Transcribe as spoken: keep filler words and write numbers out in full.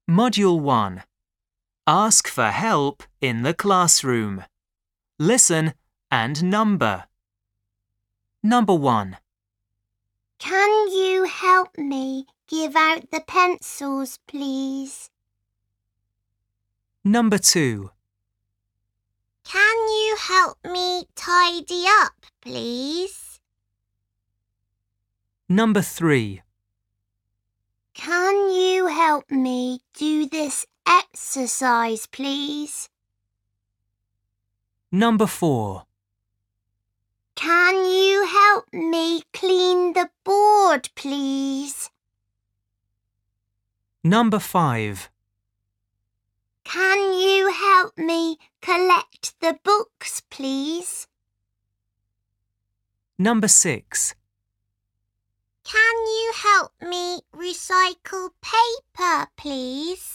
Module one. Ask for help in the classroom. Listen and number. Number one. Can you help me give out the pencils, please? Number two. Can you help me tidy up, please? Number three. Can you help me do this exercise, please? Number four. Can you help me clean the board, please? Number five. Can you help me collect the books, please? Number six. Can you help me recycle paper, please?